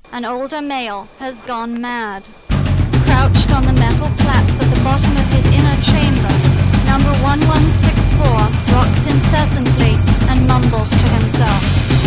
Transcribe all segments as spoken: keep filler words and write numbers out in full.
An older male has gone mad. Crouched on the metal slats at the bottom of his inner chamber, number one one six four rocks incessantly and mumbles to himself.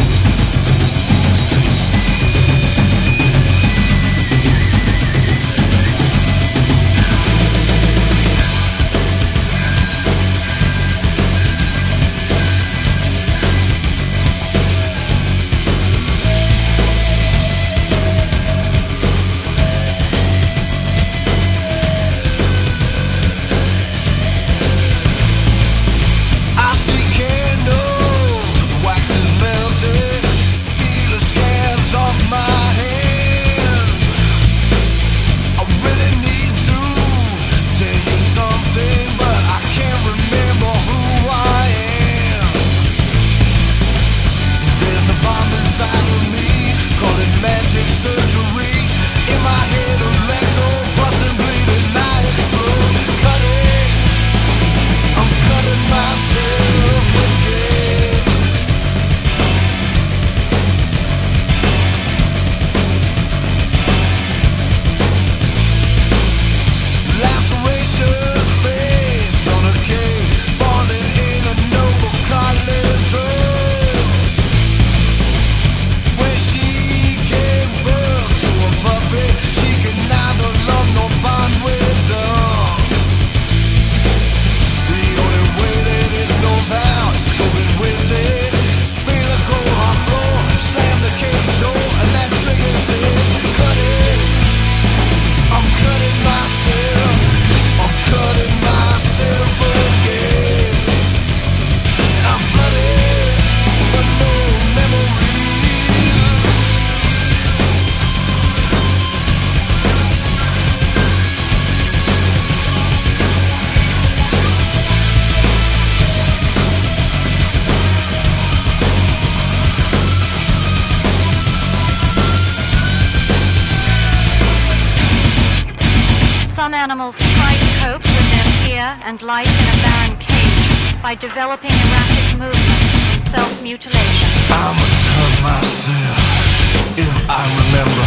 Some animals try to cope with their fear and life in a barren cage by developing erratic movement and self-mutilation. I must hurt myself if I remember.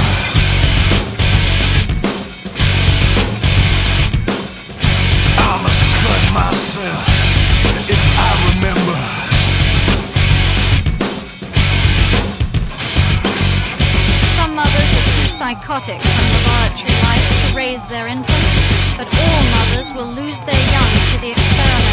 I must cut myself if I remember. Some mothers are too psychotic from laboratory life to raise their infants, but all mothers will lose their young to the experiment.